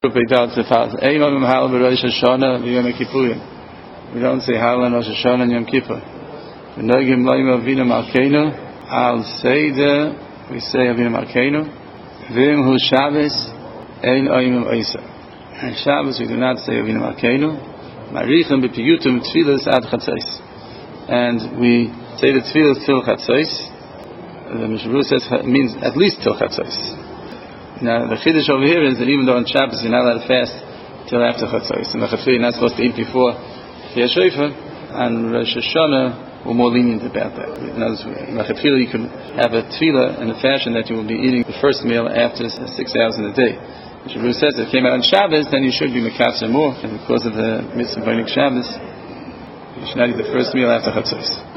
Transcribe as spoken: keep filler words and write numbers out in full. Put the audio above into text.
We don't say Hallel on Rosh Hashanah and Yom Kippur. Al Seder, we say Avinu Malkeinu. Vim Hu Shabbos, Ein Oyim Oisa. On Shabbos we do not say Avinu Malkeinu. Marichem b'piyutim tefillas ad chatzos. And we say the tefillas till chatzos. The Mishnah Berurah says it means at least till chatzos. Now the chiddush over here is that even though on Shabbos you're not allowed to fast till after chatzos, and the chatzos you're not supposed to eat before Kriyas Shofar, and Rosh Hashanah we're more lenient about that. In other words, you can have a tefillah in a fashion that you will be eating the first meal after six hours in a day. Mishnah Berurah says if it came out on Shabbos, then you should be mekafzer more, and because of the mitzvah of Einik Shabbos, you should not eat the first meal after chatzos.